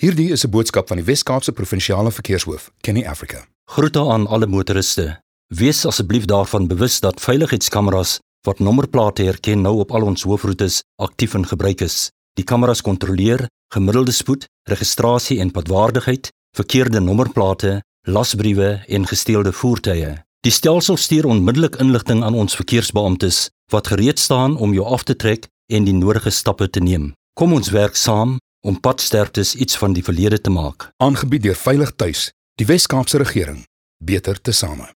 Hierdie is 'n boodskap van die Wes-Kaapse Provinsiale Verkeershoof, Kenny Africa. Groete aan alle motoriste. Wees asseblief daarvan bewus dat veiligheidskameras wat nommerplate herken nou op al ons hoofroetes aktief in gebruik is. Die kameras kontroleer gemiddelde spoed, registrasie en padwaardigheid, verkeerde nommerplate, lasbriewe en gesteelde voertuie. Die stelsel stuur onmiddellik inligting aan ons verkeersbeamptes wat gereed staan om jou af te trek en die nodige stappe te neem. Kom ons werk saam om padsterftes iets van die verlede te maak. Aangebied deur Veilig Tuis, die Wes-Kaapse regering. Beter tesame.